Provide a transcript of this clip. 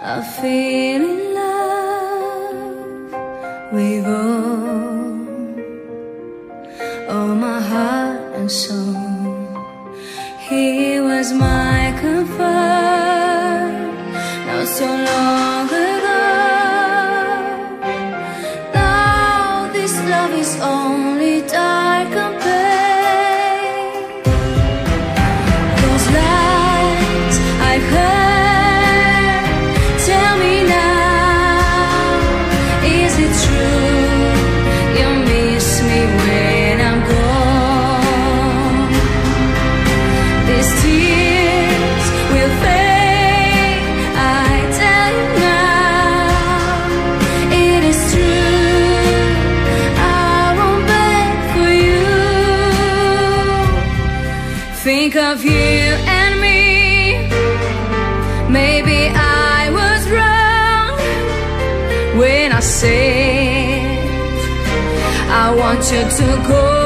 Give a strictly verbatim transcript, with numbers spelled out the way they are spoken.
I feel in love with all, all my heart and soul. He was my comfort, not so long ago. Now this love is only dark and pain. Those lies I heard, tell me now, is it true? You miss me when I'm gone. These tears will fade, I tell you now. It is true, I won't beg for you. Think of you and me. Maybe I was wrong when I said I want you to go.